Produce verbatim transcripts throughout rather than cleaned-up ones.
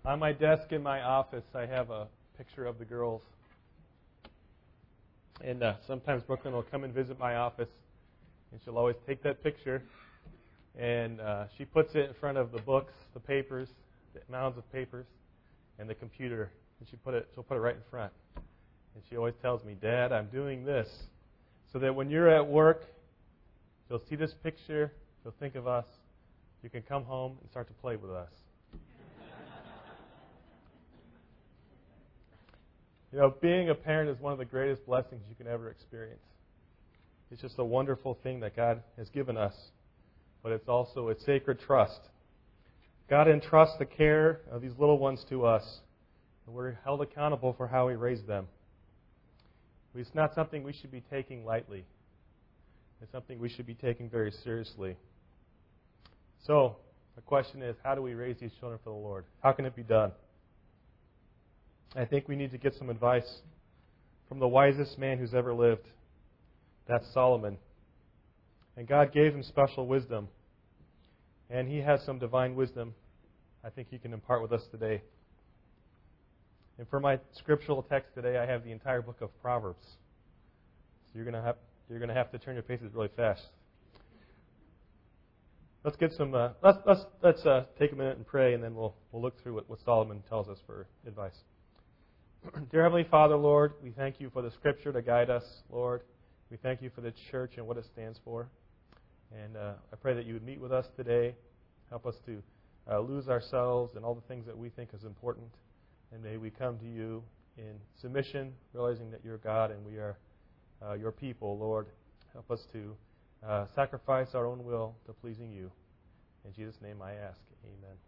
On my desk in my office, I have a picture of the girls. And uh, sometimes Brooklyn will come and visit my office, and she'll always take that picture, and uh, she puts it in front of the books, the papers, the mounds of papers, and the computer, and she put it, she'll put it right in front. And she always tells me, Dad, I'm doing this, so that when you're at work, you'll see this picture, you'll think of us, you can come home and start to play with us. You know, being a parent is one of the greatest blessings you can ever experience. It's just a wonderful thing that God has given us, but it's also a sacred trust. God entrusts the care of these little ones to us, and we're held accountable for how we raise them. It's not something we should be taking lightly. It's something we should be taking very seriously. So, the question is, how do we raise these children for the Lord? How can it be done? I think we need to get some advice from the wisest man who's ever lived. That's Solomon. And God gave him special wisdom. And he has some divine wisdom I think he can impart with us today. And for my scriptural text today, I have the entire book of Proverbs. So you're going to have you're going to have to turn your paces really fast. Let's get some. Uh, let's let's let's uh, take a minute and pray, and then we'll we'll look through what, what Solomon tells us for advice. Dear Heavenly Father, Lord, we thank you for the Scripture to guide us, Lord. We thank you for the church and what it stands for. And uh, I pray that you would meet with us today, help us to uh, lose ourselves and all the things that we think is important. And may we come to you in submission, realizing that you're God and we are uh, your people, Lord. Help us to uh, sacrifice our own will to pleasing you. In Jesus' name I ask, amen.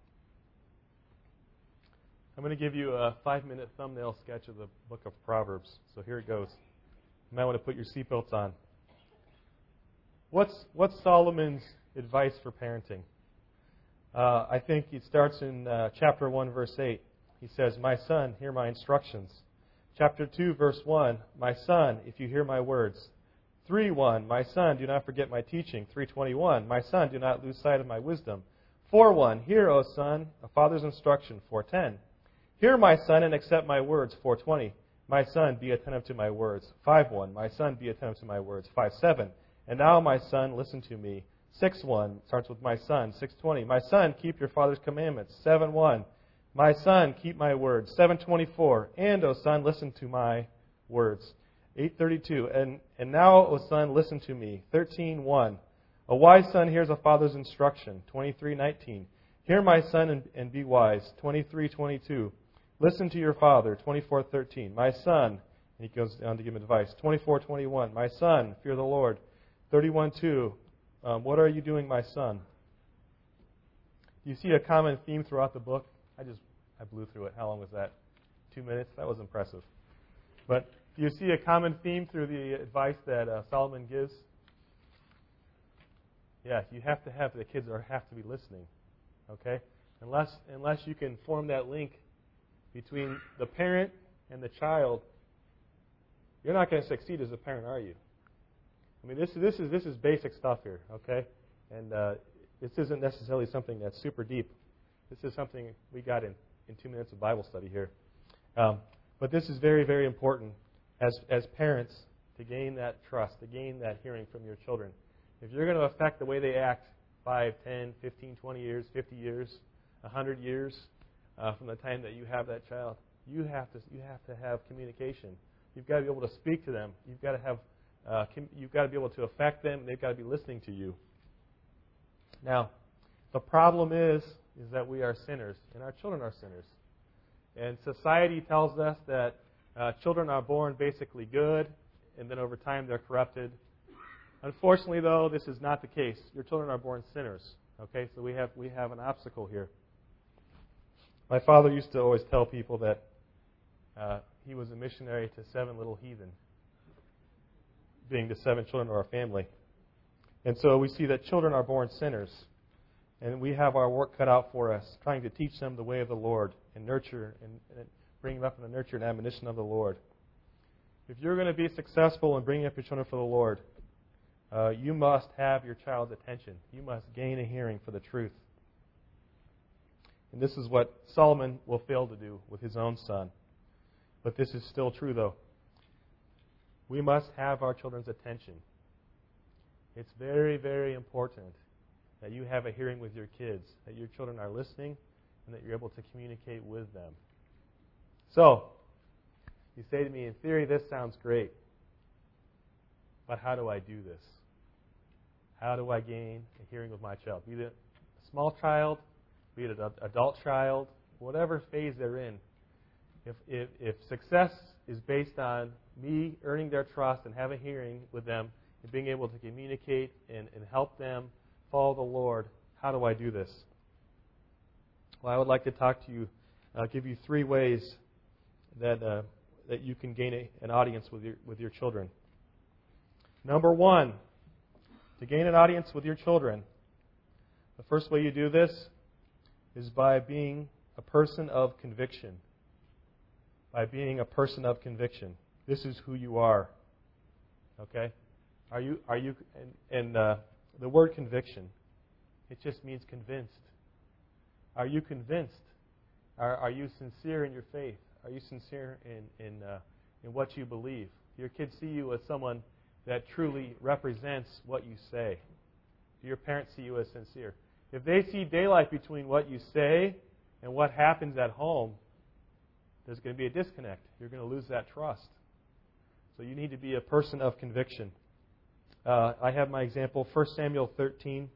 I'm going to give you a five-minute thumbnail sketch of the book of Proverbs. So here it goes. You might want to put your seatbelts on. What's what's Solomon's advice for parenting? Uh, I think it starts in uh, chapter one, verse eight. He says, "My son, hear my instructions." Chapter two, verse one, "My son, if you hear my words." three one, "My son, do not forget my teaching." three twenty-one, "My son, do not lose sight of my wisdom." four one, "Hear, O son, a father's instruction." four ten, "Hear, my son, and accept my words." four twenty, "My son, be attentive to my words." five one, "My son, be attentive to my words." five seven, "And now, my son, listen to me." six one starts with "my son." six twenty, "My son, keep your father's commandments." seven one, "My son, keep my words." seven twenty-four, "And, O son, listen to my words." eight thirty-two, and, and now, O son, listen to me." thirteen one, "A wise son hears a father's instruction." twenty-three nineteen, "Hear, my son, and, and be wise." twenty-three twenty-two, "Listen to your father." twenty-four thirteen, "My son," and he goes on to give him advice. twenty-four twenty-one, "My son, fear the Lord." thirty-one two, um, "What are you doing, my son?" Do you see a common theme throughout the book? I just I blew through it. How long was that? Two minutes? That was impressive. But do you see a common theme through the advice that uh, Solomon gives? Yeah, you have to have the kids are have to be listening. Okay, unless unless you can form that link between the parent and the child, you're not going to succeed as a parent, are you? I mean, this this is this is basic stuff here, okay? And uh, this isn't necessarily something that's super deep. This is something we got in, in two minutes of Bible study here. Um, but this is very, very important as as parents to gain that trust, to gain that hearing from your children. If you're going to affect the way they act five, ten, fifteen, twenty years, fifty years, one hundred years uh, from the time that you have that child, you have to you have to have communication. You've got to be able to speak to them. You've got to have uh, com- you've got to be able to affect them. They've got to be listening to you. Now, the problem is is that we are sinners, and our children are sinners. And society tells us that uh, children are born basically good, and then over time they're corrupted. Unfortunately, though, this is not the case. Your children are born sinners. Okay, so we have we have an obstacle here. My father used to always tell people that uh, he was a missionary to seven little heathen, being the seven children of our family. And so we see that children are born sinners. And we have our work cut out for us, trying to teach them the way of the Lord and nurture and, and bring them up in the nurture and admonition of the Lord. If you're going to be successful in bringing up your children for the Lord, uh, you must have your child's attention. You must gain a hearing for the truth. And this is what Solomon will fail to do with his own son. But this is still true, though. We must have our children's attention. It's very, very important that you have a hearing with your kids, that your children are listening, and that you're able to communicate with them. So, you say to me, in theory, this sounds great. But how do I do this? How do I gain a hearing with my child? Be it a small child, be it an adult child, whatever phase they're in. If, if, if success is based on me earning their trust and have a hearing with them and being able to communicate and, and help them follow the Lord, how do I do this? Well, I would like to talk to you, uh, give you three ways that uh, that you can gain a, an audience with your with your children. Number one, to gain an audience with your children, the first way you do this is by being a person of conviction. By being a person of conviction. This is who you are. Okay? Are you, are you, and, and uh, the word conviction, it just means convinced. Are you convinced? Are, are you sincere in your faith? Are you sincere in, in, uh, in what you believe? Do your kids see you as someone that truly represents what you say? Do your parents see you as sincere? If they see daylight between what you say and what happens at home, there's going to be a disconnect. You're going to lose that trust. So you need to be a person of conviction. Uh, I have my example, First Samuel thirteen.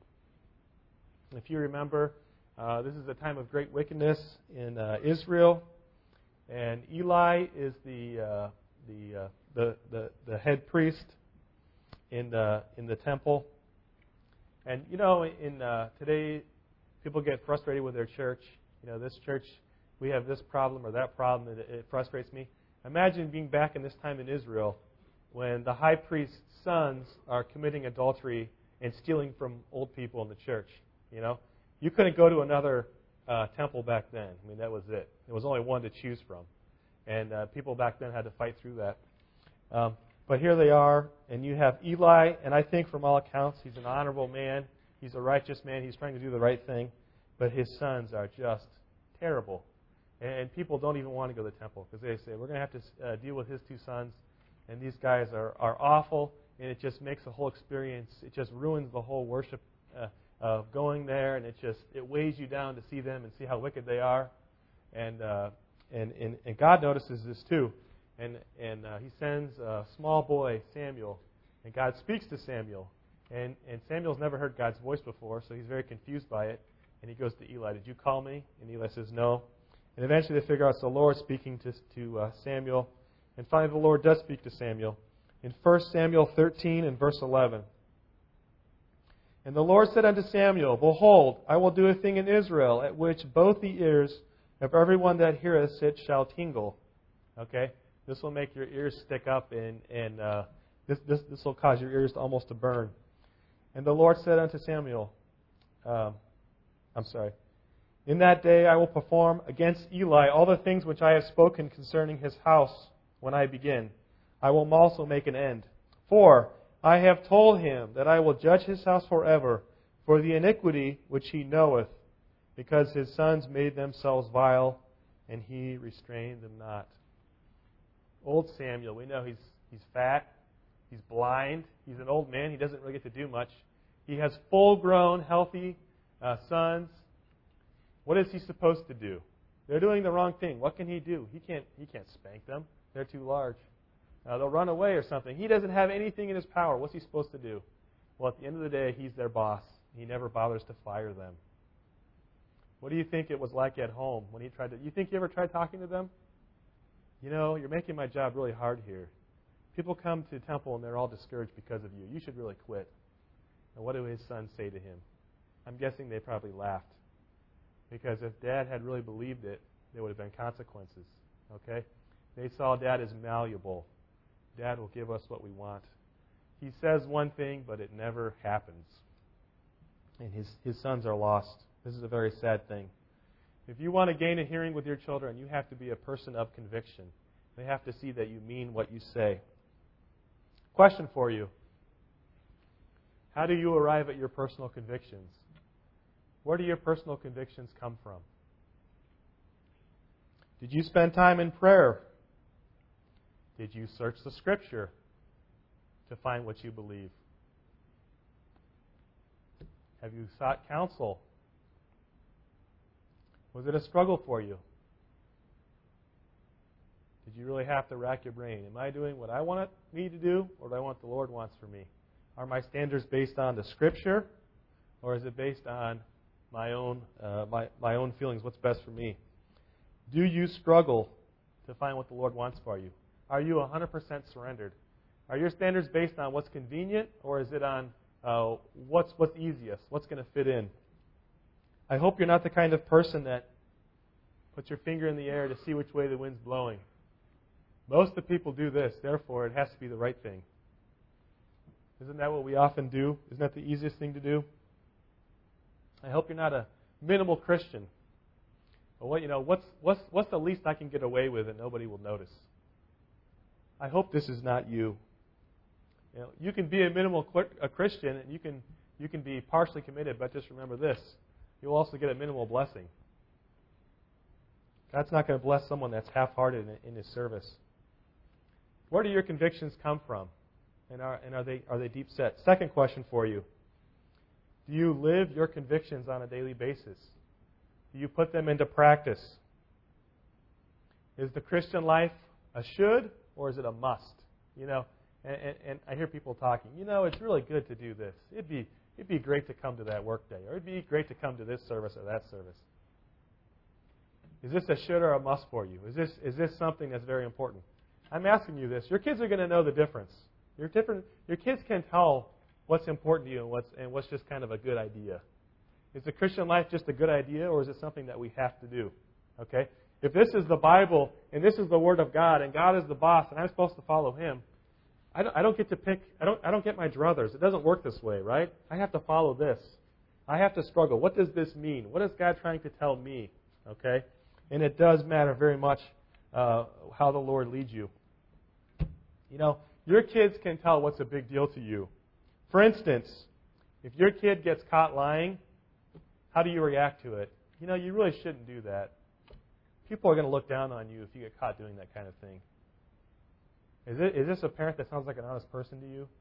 If you remember, uh, this is a time of great wickedness in uh, Israel, and Eli is the uh, the, uh, the the the head priest in the in the temple. And you know, in uh, today, people get frustrated with their church. You know, this church, we have this problem or that problem, it, it frustrates me. Imagine being back in this time in Israel when the high priest's sons are committing adultery and stealing from old people in the church. You know, you couldn't go to another uh, temple back then. I mean, that was it. There was only one to choose from, and uh, people back then had to fight through that. Um, but here they are, and you have Eli, and I think from all accounts he's an honorable man. He's a righteous man. He's trying to do the right thing, but his sons are just terrible. And people don't even want to go to the temple because they say, we're going to have to uh, deal with his two sons, and these guys are, are awful, and it just makes the whole experience, it just ruins the whole worship uh, of going there, and it just it weighs you down to see them and see how wicked they are. And uh, and, and and God notices this too. And, and uh, he sends a small boy, Samuel, and God speaks to Samuel. And, and Samuel's never heard God's voice before, so he's very confused by it. And he goes to Eli, did you call me? And Eli says, no. And eventually they figure out it's the Lord speaking to, to uh, Samuel. And finally the Lord does speak to Samuel. In First Samuel thirteen and verse eleven. And the Lord said unto Samuel, behold, I will do a thing in Israel, at which both the ears of everyone that heareth it shall tingle. Okay? This will make your ears stick up, and, and uh, this, this, this will cause your ears to almost to burn. And the Lord said unto Samuel, um, I'm sorry, in that day I will perform against Eli all the things which I have spoken concerning his house when I begin. I will also make an end. For I have told him that I will judge his house forever for the iniquity which he knoweth, because his sons made themselves vile, and he restrained them not. Old Samuel, we know he's he's fat, he's blind, he's an old man, he doesn't really get to do much. He has full-grown, healthy uh, sons. What is he supposed to do? They're doing the wrong thing. What can he do? He can't he can't spank them. They're too large. Uh, they'll run away or something. He doesn't have anything in his power. What's he supposed to do? Well, at the end of the day, he's their boss. He never bothers to fire them. What do you think it was like at home when he tried to... You think he ever tried talking to them? You know, you're making my job really hard here. People come to the temple and they're all discouraged because of you. You should really quit. And what do his sons say to him? I'm guessing they probably laughed. Because if Dad had really believed it, there would have been consequences. Okay? They saw Dad as malleable. Dad will give us what we want. He says one thing, but it never happens. And his, his sons are lost. This is a very sad thing. If you want to gain a hearing with your children, you have to be a person of conviction. They have to see that you mean what you say. Question for you. How do you arrive at your personal convictions? Where do your personal convictions come from? Did you spend time in prayer? Did you search the Scripture to find what you believe? Have you sought counsel? Was it a struggle for you? Did you really have to rack your brain? Am I doing what I want me to do, or do I want the Lord wants for me? Are my standards based on the Scripture, or is it based on my own uh, my my own feelings? What's best for me? Do you struggle to find what the Lord wants for you? Are you one hundred percent surrendered? Are your standards based on what's convenient, or is it on uh, what's what's easiest, what's going to fit in? I hope you're not the kind of person that puts your finger in the air to see which way the wind's blowing. Most of the people do this, therefore it has to be the right thing. Isn't that what we often do? Isn't that the easiest thing to do? I hope you're not a minimal Christian. But what you know, what's what's what's the least I can get away with that nobody will notice? I hope this is not you. You know, you can be a minimal a Christian, and you can you can be partially committed, but just remember this: you'll also get a minimal blessing. God's not going to bless someone that's half-hearted in, in his service. Where do your convictions come from? And are, and are they are they deep set? Second question for you. Do you live your convictions on a daily basis? Do you put them into practice? Is the Christian life a should, or is it a must? You know, and, and, and I hear people talking, you know, it's really good to do this. It'd be it'd be great to come to that work day, or it'd be great to come to this service or that service. Is this a should or a must for you? Is this is this something that's very important? I'm asking you this. Your kids are going to know the difference. Your different your kids can tell what's important to you and what's and what's just kind of a good idea. Is the Christian life just a good idea, or is it something that we have to do? Okay? If this is the Bible and this is the Word of God and God is the boss and I'm supposed to follow Him, I don't, I don't get to pick. I don't I don't get my druthers. It doesn't work this way, right? I have to follow this. I have to struggle. What does this mean? What is God trying to tell me? Okay? And it does matter very much uh, how the Lord leads you. You know, your kids can tell what's a big deal to you. For instance, if your kid gets caught lying, how do you react to it? You know, you really shouldn't do that. People are going to look down on you if you get caught doing that kind of thing. Is it, is this a parent that sounds like an honest person to you?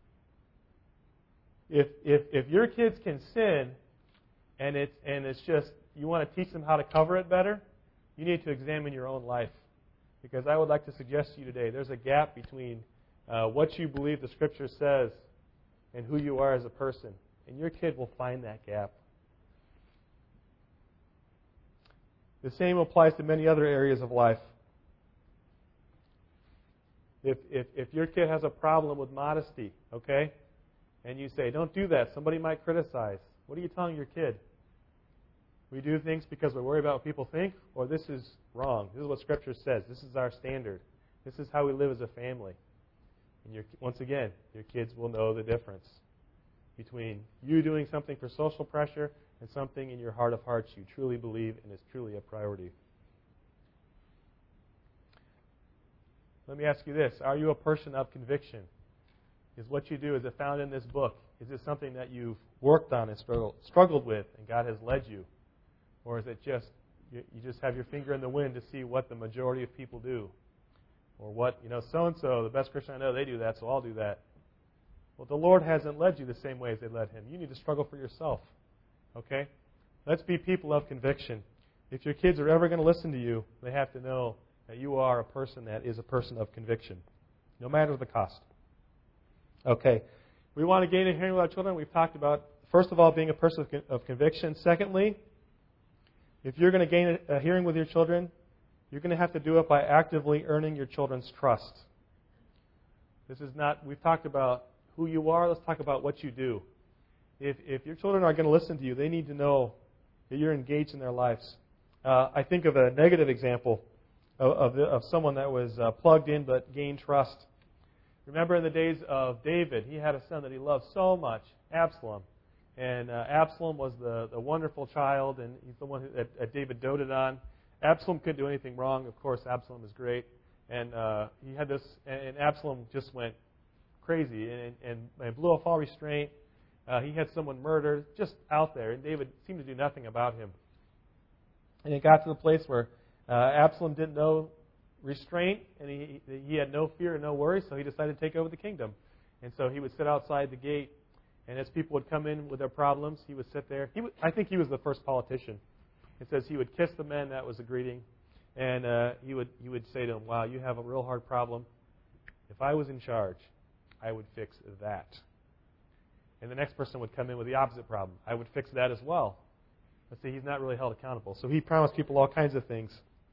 If if if your kids can sin, and it's and it's just you want to teach them how to cover it better, you need to examine your own life. Because I would like to suggest to you today, there's a gap between uh, what you believe the Scripture says and who you are as a person. And your kid will find that gap. The same applies to many other areas of life. If, if, if your kid has a problem with modesty, okay, and you say, don't do that, somebody might criticize, what are you telling your kid? We do things because we're worried about what people think, or this is wrong. This is what Scripture says. This is our standard. This is how we live as a family. And your, once again, your kids will know the difference between you doing something for social pressure and something in your heart of hearts you truly believe and is truly a priority. Let me ask you this. Are you a person of conviction? Is what you do, is it found in this book? Is it something that you've worked on and struggled, struggled with and God has led you? Or is it just, you, you just have your finger in the wind to see what the majority of people do? Or what, you know, so-and-so, the best Christian I know, they do that, so I'll do that. Well, the Lord hasn't led you the same way as they led Him. You need to struggle for yourself. Okay? Let's be people of conviction. If your kids are ever going to listen to you, they have to know that you are a person that is a person of conviction, no matter the cost. Okay. We want to gain a hearing with our children. We've talked about, first of all, being a person of, con- of conviction. Secondly, if you're going to gain a, a hearing with your children, you're going to have to do it by actively earning your children's trust. This is not, we've talked about who you are. Let's talk about what you do. If, if your children are going to listen to you, they need to know that you're engaged in their lives. Uh, I think of a negative example of, of, the, of someone that was uh, plugged in but gained trust. Remember in the days of David, he had a son that he loved so much, Absalom. And uh, Absalom was the, the wonderful child, and he's the one who, that, that David doted on. Absalom couldn't do anything wrong. Of course, Absalom is great. And uh, he had this, and, and Absalom just went crazy and, and, and blew off all restraint. Uh, he had someone murdered just out there, and David seemed to do nothing about him. And it got to the place where Uh, Absalom didn't know restraint, and he he had no fear and no worry, so he decided to take over the kingdom. And so he would sit outside the gate, and as people would come in with their problems, he would sit there. He would, I think he was the first politician. It says he would kiss the men, that was a greeting, and uh, he would he would say to them, wow, you have a real hard problem. If I was in charge, I would fix that. And the next person would come in with the opposite problem. I would fix that as well. But see, he's not really held accountable. So he promised people all kinds of things.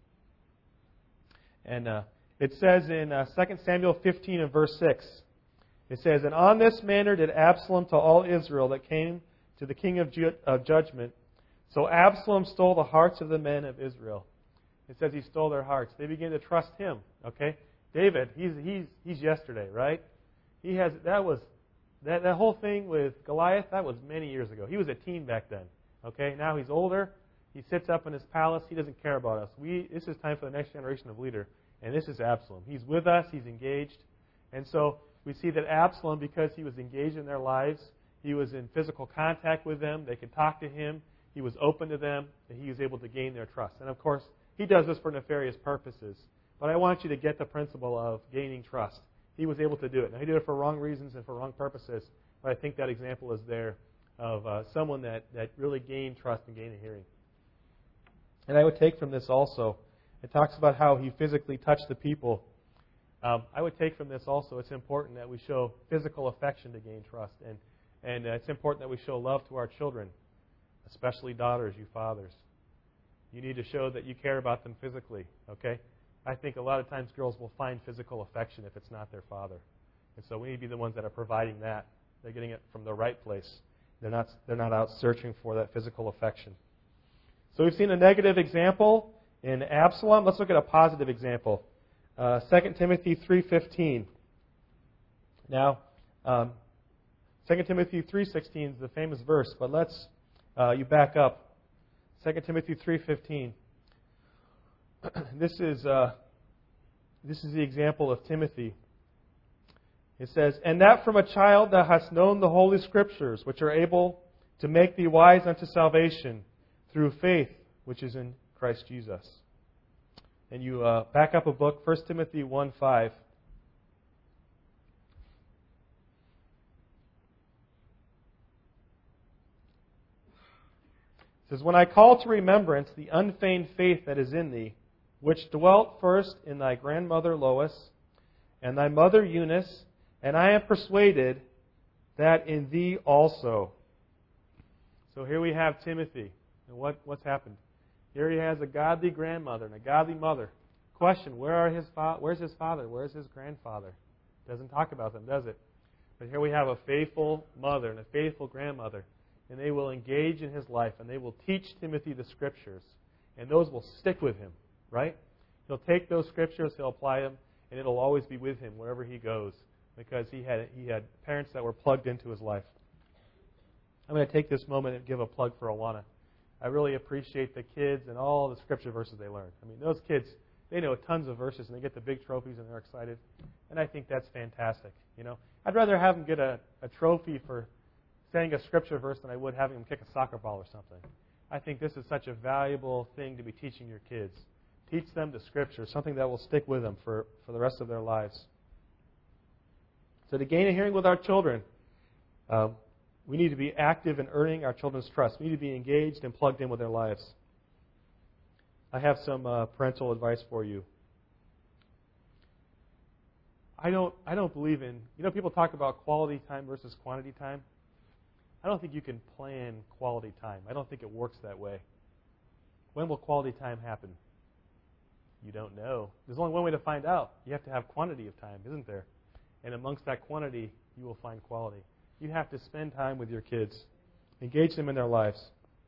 And uh, it says in uh, Second Samuel fifteen and verse six, it says, and on this manner did Absalom to all Israel that came to the king of, ju- of judgment. So Absalom stole the hearts of the men of Israel. It says he stole their hearts. They began to trust him. Okay, David, he's he's he's yesterday, right? He has that was that that whole thing with Goliath. That was many years ago. He was a teen back then. Okay, now he's older. He sits up in his palace. He doesn't care about us. We this is time for the next generation of leader, and this is Absalom. He's with us. He's engaged, and so we see that Absalom, because he was engaged in their lives, he was in physical contact with them. They could talk to him. He was open to them, and he was able to gain their trust. And of course, he does this for nefarious purposes. But I want you to get the principle of gaining trust. He was able to do it. Now, he did it for wrong reasons and for wrong purposes, but I think that example is there of uh, someone that, that really gained trust and gained a hearing. And I would take from this also, it talks about how he physically touched the people. Um, I would take from this also, it's important that we show physical affection to gain trust. And, and uh, it's important that we show love to our children, especially daughters, you fathers. You need to show that you care about them physically, okay? I think a lot of times girls will find physical affection if it's not their father. And so we need to be the ones that are providing that. They're getting it from the right place. They're not, they're not out searching for that physical affection. So we've seen a negative example in Absalom. Let's look at a positive example. Uh, Second Timothy three fifteen. Now, um, Second Timothy three sixteen is the famous verse, but let's, uh, you back up. Second Timothy three fifteen. This is uh, this is the example of Timothy. It says, and that from a child thou hast known the Holy Scriptures, which are able to make thee wise unto salvation through faith, which is in Christ Jesus. And you uh, back up a book, First Timothy one five. It says, when I call to remembrance the unfeigned faith that is in thee, which dwelt first in thy grandmother Lois, and thy mother Eunice, and I am persuaded that in thee also. So here we have Timothy. And what, what's happened? Here he has a godly grandmother and a godly mother. Question, where are his fa- where's his father? Where's his grandfather? Doesn't talk about them, does it? But here we have a faithful mother and a faithful grandmother. And they will engage in his life, and they will teach Timothy the Scriptures. And those will stick with him, right? He'll take those Scriptures, he'll apply them, and it'll always be with him wherever he goes, because he had he had parents that were plugged into his life. I'm going to take this moment and give a plug for Awana. I really appreciate the kids and all the Scripture verses they learn. I mean, those kids, they know tons of verses, and they get the big trophies, and they're excited. And I think that's fantastic. You know, I'd rather have them get a, a trophy for saying a Scripture verse than I would having them kick a soccer ball or something. I think this is such a valuable thing to be teaching your kids. Teach them the Scripture, something that will stick with them for, for the rest of their lives. So to gain a hearing with our children, um, we need to be active in earning our children's trust. We need to be engaged and plugged in with their lives. I have some uh, parental advice for you. I don't, I don't believe in, you know, people talk about quality time versus quantity time. I don't think you can plan quality time. I don't think it works that way. When will quality time happen? You don't know. There's only one way to find out. You have to have quantity of time, isn't there? And amongst that quantity, you will find quality. You have to spend time with your kids. Engage them in their lives.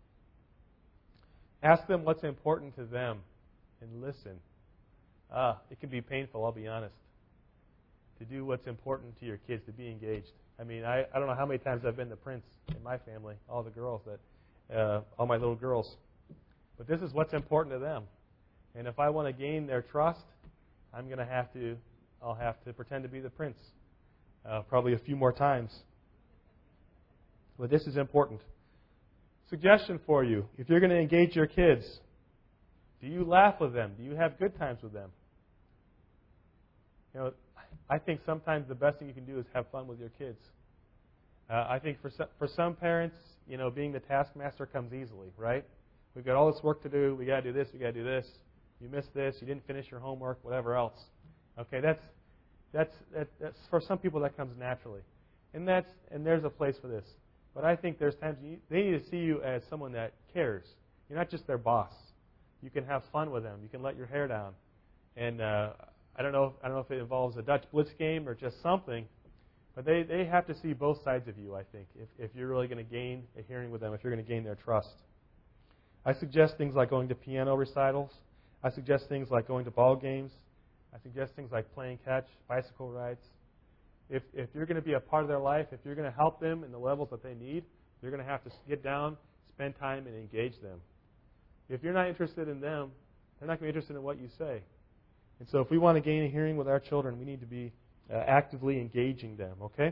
Ask them what's important to them and listen. Ah, it can be painful, I'll be honest, to do what's important to your kids, to be engaged. I mean, I, I don't know how many times I've been the prince in my family, all the girls, that, uh, all my little girls. But this is what's important to them. And if I want to gain their trust, I'm going to have to, I'll have to pretend to be the prince, uh, probably a few more times. But this is important. Suggestion for you, if you're going to engage your kids, Do you laugh with them? Do you have good times with them? You know, I think sometimes the best thing you can do is have fun with your kids. Uh, I think for some, for some parents, you know, being the taskmaster comes easily, right? We've got all this work to do. We got to do this. We got to do this. You missed this. You didn't finish your homework. Whatever else. Okay, that's that's that, that's for some people that comes naturally, and that's and there's a place for this. But I think there's times you, they need to see you as someone that cares. You're not just their boss. You can have fun with them. You can let your hair down, and uh, I don't know. I don't know if it involves a Dutch Blitz game or just something. But they, they have to see both sides of you, I think, if, if you're really going to gain a hearing with them, if you're going to gain their trust. I suggest things like going to piano recitals. I suggest things like going to ball games. I suggest things like playing catch, bicycle rides. If, if you're going to be a part of their life, if you're going to help them in the levels that they need, you're going to have to get down, spend time, and engage them. If you're not interested in them, they're not going to be interested in what you say. And so if we want to gain a hearing with our children, we need to be Uh, actively engaging them, okay?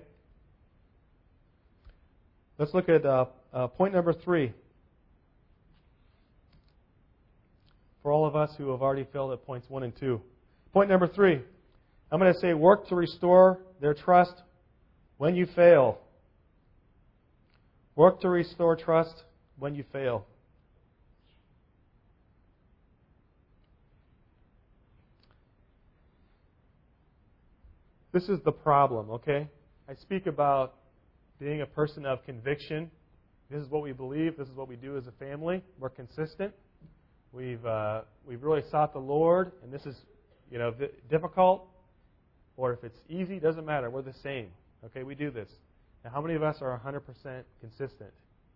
Let's look at uh, uh, point number three. For all of us who have already failed at points one and two. Point number three. I'm going to say work to restore their trust when you fail. Work to restore trust when you fail. This is the problem, okay? I speak about being a person of conviction. This is what we believe. This is what we do as a family. We're consistent. We've uh, we've really sought the Lord, and this is, you know, difficult, or if it's easy, doesn't matter. We're the same, okay? We do this. Now, how many of us are one hundred percent consistent?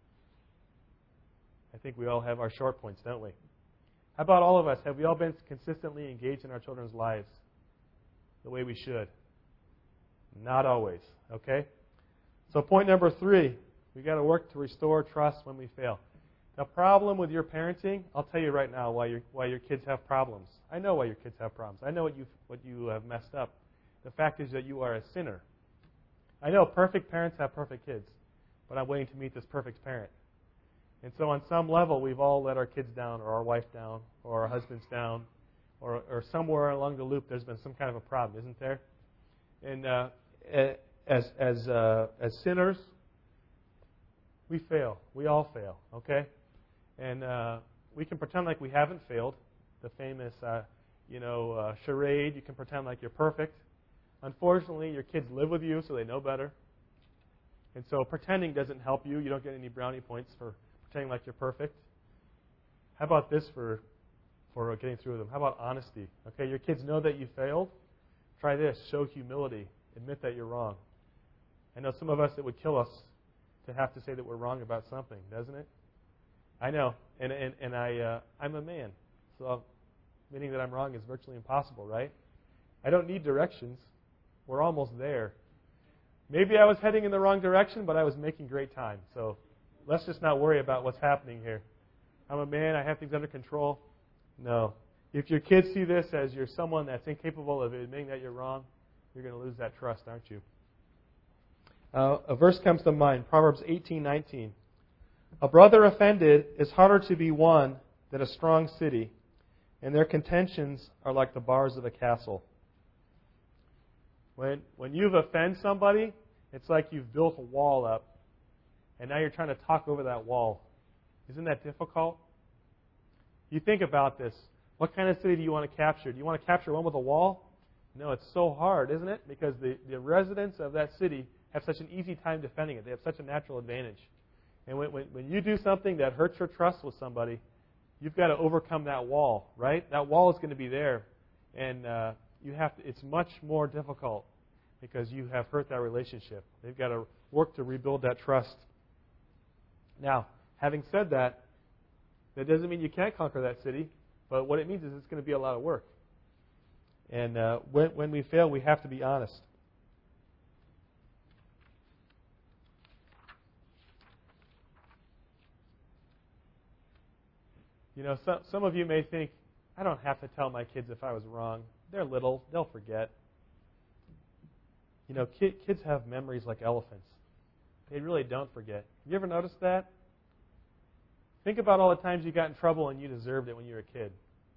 I think we all have our short points, don't we? How about all of us? Have we all been consistently engaged in our children's lives the way we should? Not always, okay? So point number three, we've got to work to restore trust when we fail. The problem with your parenting, I'll tell you right now why your why your kids have problems. I know why your kids have problems. I know what you what you have messed up. The fact is that you are a sinner. I know perfect parents have perfect kids, but I'm waiting to meet this perfect parent. And so on some level, we've all let our kids down, or our wife down, or our husbands down, or or somewhere along the loop there's been some kind of a problem, isn't there? And uh, as as uh, as sinners, we fail. We all fail. Okay, and uh, we can pretend like we haven't failed. The famous, uh, you know, uh, charade. You can pretend like you're perfect. Unfortunately, your kids live with you, so they know better. And so pretending doesn't help you. You don't get any brownie points for pretending like you're perfect. How about this for for getting through with them? How about honesty? Okay, your kids know that you failed. Try this. Show humility. Admit that you're wrong. I know some of us, it would kill us to have to say that we're wrong about something, doesn't it? I know. And and, and I, uh, I'm a man. So admitting that I'm wrong is virtually impossible, right? I don't need directions. We're almost there. Maybe I was heading in the wrong direction, but I was making great time. So let's just not worry about what's happening here. I'm a man. I have things under control. No. If your kids see this as you're someone that's incapable of admitting that you're wrong, you're going to lose that trust, aren't you? Uh, a verse comes to mind, Proverbs eighteen nineteen. A brother offended is harder to be won than a strong city, and their contentions are like the bars of a castle. When when you've offended somebody, it's like you've built a wall up, and now you're trying to talk over that wall. Isn't that difficult? You think about this. What kind of city do you want to capture? Do you want to capture one with a wall? No, it's so hard, isn't it? Because the, the residents of that city have such an easy time defending it. They have such a natural advantage. And when, when, when you do something that hurts your trust with somebody, you've got to overcome that wall, right? That wall is going to be there. And uh, you have to, it's much more difficult because you have hurt that relationship. They've got to work to rebuild that trust. Now, having said that, that doesn't mean you can't conquer that city. But what it means is it's going to be a lot of work. And uh, when, when we fail, we have to be honest. You know, some, some of you may think, I don't have to tell my kids if I was wrong. They're little. They'll forget. You know, ki- kids have memories like elephants. They really don't forget. You ever noticed that? Think about all the times you got in trouble and you deserved it when you were a kid.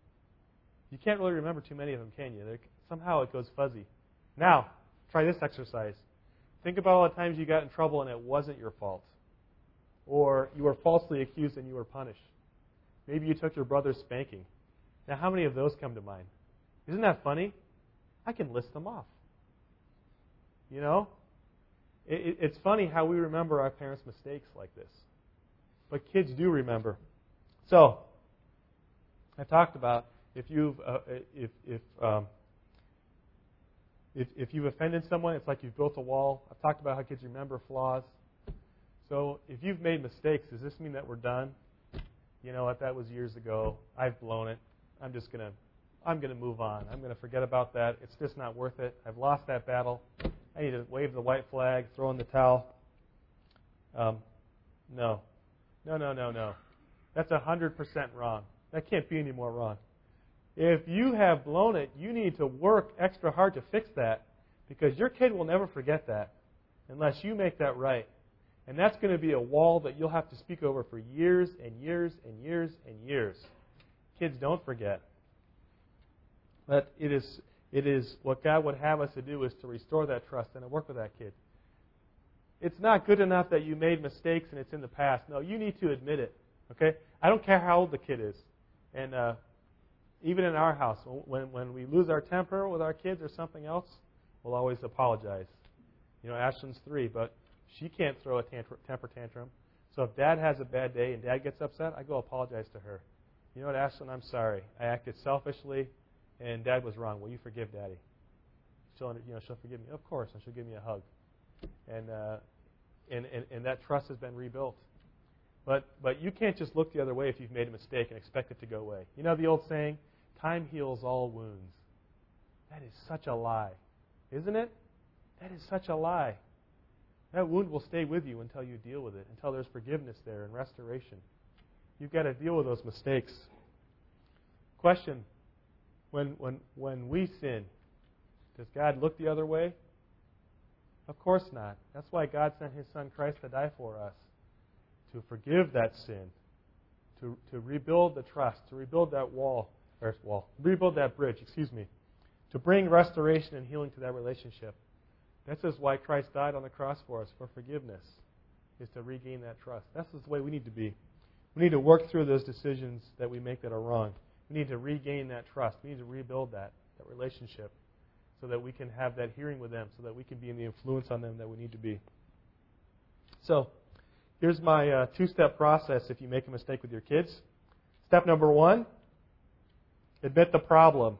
You can't really remember too many of them, can you? They're, somehow it goes fuzzy. Now, try this exercise. Think about all the times you got in trouble and it wasn't your fault. Or you were falsely accused and you were punished. Maybe you took your brother's spanking. Now, how many of those come to mind? Isn't that funny? I can list them off. You know? It, it, it's funny how we remember our parents' mistakes like this. But kids do remember. So, I talked about if you've uh, if if, um, if if you've offended someone, it's like you've built a wall. I've talked about how kids remember flaws. So, if you've made mistakes, does this mean that we're done? You know what? That was years ago. I've blown it. I'm just gonna I'm gonna move on. I'm gonna forget about that. It's just not worth it. I've lost that battle. I need to wave the white flag, throw in the towel. Um, no, no, no, no, no. That's a hundred percent wrong. That can't be any more wrong. If you have blown it, you need to work extra hard to fix that, because your kid will never forget that unless you make that right. And that's going to be a wall that you'll have to speak over for years and years and years and years. Kids don't forget. But it is it is what God would have us to do is to restore that trust and to work with that kid. It's not good enough that you made mistakes and it's in the past. No, you need to admit it. Okay? I don't care how old the kid is. And uh, even in our house, when when we lose our temper with our kids or something else, we'll always apologize. You know, Ashlyn's three, but she can't throw a tantr- temper tantrum. So if Dad has a bad day and Dad gets upset, I go apologize to her. You know what, Ashlyn, I'm sorry. I acted selfishly, and Dad was wrong. Will you forgive Daddy? She'll, you know, she'll forgive me. Of course, and she'll give me a hug. And uh, and, and and that trust has been rebuilt. But but you can't just look the other way if you've made a mistake and expect it to go away. You know the old saying, time heals all wounds. That is such a lie, isn't it? That is such a lie. That wound will stay with you until you deal with it, until there's forgiveness there and restoration. You've got to deal with those mistakes. Question, when when when we sin, does God look the other way? Of course not. That's why God sent His Son Christ to die for us, to forgive that sin, to to rebuild the trust, to rebuild that wall, or wall, rebuild that bridge, excuse me, to bring restoration and healing to that relationship. This is why Christ died on the cross for us, for forgiveness, is to regain that trust. That's the way we need to be. We need to work through those decisions that we make that are wrong. We need to regain that trust. We need to rebuild that, that relationship, so that we can have that hearing with them, so that we can be in the influence on them that we need to be. So, here's my uh, two-step process if you make a mistake with your kids. Step number one, admit the problem.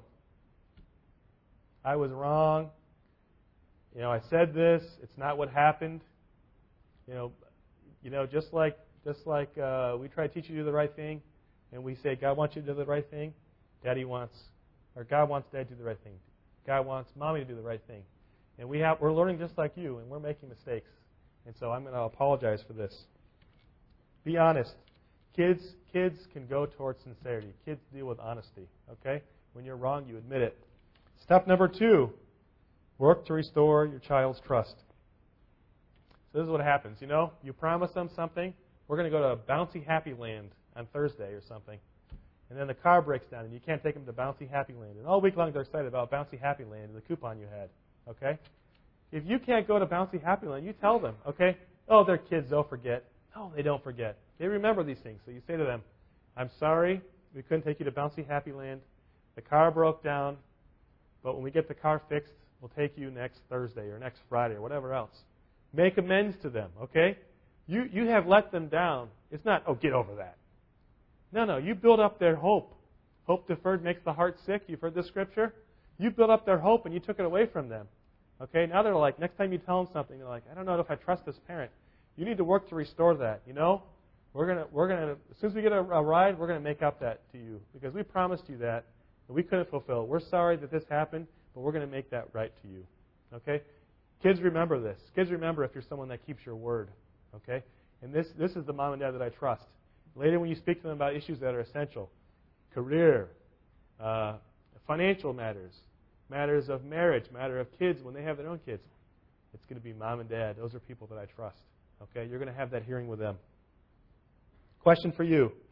I was wrong. You know, I said this. It's not what happened. You know, you know, just like just like uh, we try to teach you to do the right thing, and we say God wants you to do the right thing. Daddy wants, or God wants Dad to do the right thing. God wants Mommy to do the right thing, and we have we're learning just like you, and we're making mistakes. And so I'm going to apologize for this. Be honest. Kids, kids can go towards sincerity. Kids deal with honesty. Okay, when you're wrong, you admit it. Step number two. Work to restore your child's trust. So this is what happens. You know, you promise them something. We're going to go to Bouncy Happy Land on Thursday or something. And then the car breaks down and you can't take them to Bouncy Happy Land. And all week long they're excited about Bouncy Happy Land and the coupon you had. Okay? If you can't go to Bouncy Happy Land, you tell them. Okay? Oh, they're kids. They'll forget. No, they don't forget. They remember these things. So you say to them, I'm sorry we couldn't take you to Bouncy Happy Land. The car broke down. But when we get the car fixed, we'll take you next Thursday or next Friday or whatever else. Make amends to them, okay? You you have let them down. It's not, oh, get over that. No, no, you build up their hope. Hope deferred makes the heart sick. You've heard this scripture? You built up their hope and you took it away from them. Okay, now they're like, next time you tell them something, they're like, I don't know if I trust this parent. You need to work to restore that, you know? We're gonna we're gonna as soon as we get a, a ride, we're gonna make up that to you because we promised you that and we couldn't fulfill. We're sorry that this happened. But we're going to make that right to you. Okay? Kids, remember this. Kids, remember if you're someone that keeps your word. Okay? And this, this is the mom and dad that I trust. Later when you speak to them about issues that are essential, career, uh, financial matters, matters of marriage, matter of kids when they have their own kids, it's going to be mom and dad. Those are people that I trust. Okay? You're going to have that hearing with them. Question for you.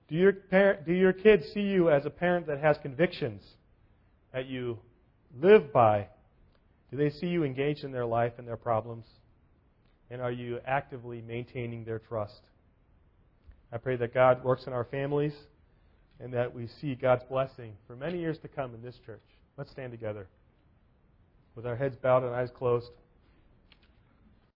Do your parent, do your kids see you as a parent that has convictions that you live by? Do they see you engaged in their life and their problems? And are you actively maintaining their trust? I pray that God works in our families and that we see God's blessing for many years to come in this church. Let's stand together with our heads bowed and eyes closed.